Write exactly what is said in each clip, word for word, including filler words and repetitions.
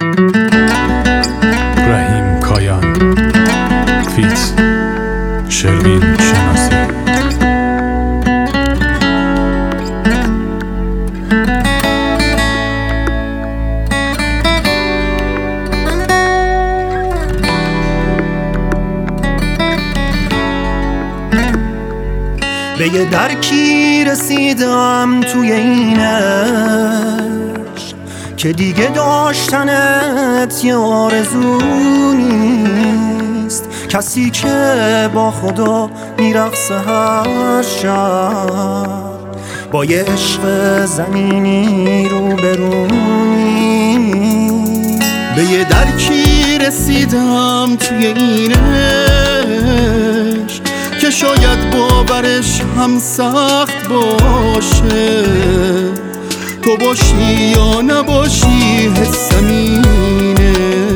رحیم کایان فیت شروین شناسی. به یه درکی رسیدم توی این عشق که دیگه داشتنت یه آرزو نیست. کسی که با خدا میرقصه هر شب با یه عشق زمینی روبرونی. به یه درکی رسیدم توی این عشق که شاید باورش هم سخت باشه، تو باشی یا نباشی حسم اینه،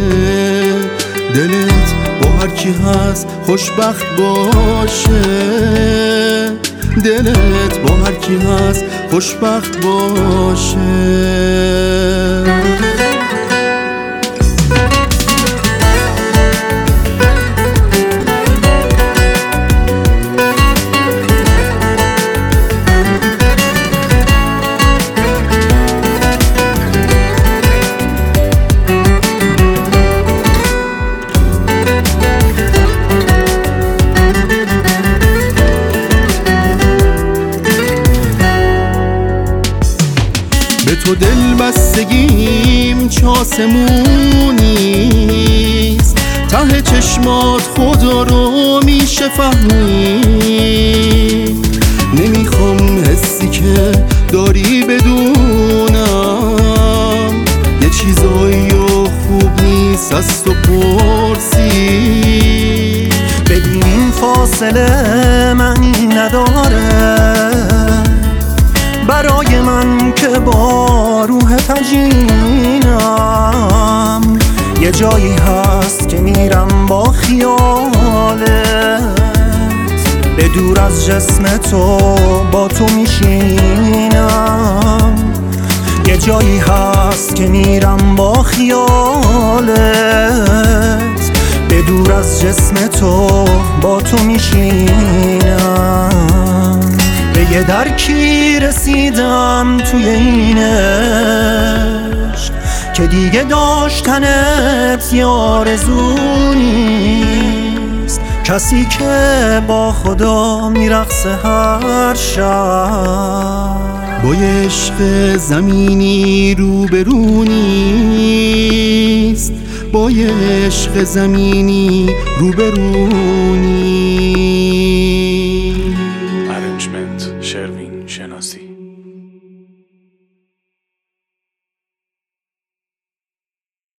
دلت با هر کی هست خوشبخت باشه، دلت با هر کی هست خوشبخت باشه. به تو دل بستگیم چاسمونیست، ته چشمات خدا رو میشه فهمید. نمیخوام حسی که داری بدونم، یه چیزایی خوب نیست از تو پرسی. ببین این فاصله معنی نداره برای من که با روح تجینم. یه جایی هست که میرم با خیالت، به دور از جسم تو با تو میشینم. یه جایی هست که میرم با خیالت، به دور از جسم تو با تو میشینم. به یه درکی رسیدم توی این عشق که دیگه داشتنت یه آرزو نیست. کسی که با خدا میرقصه هر شب با یه عشق زمینی روبرونیست، با یه عشق زمینی روبرونی.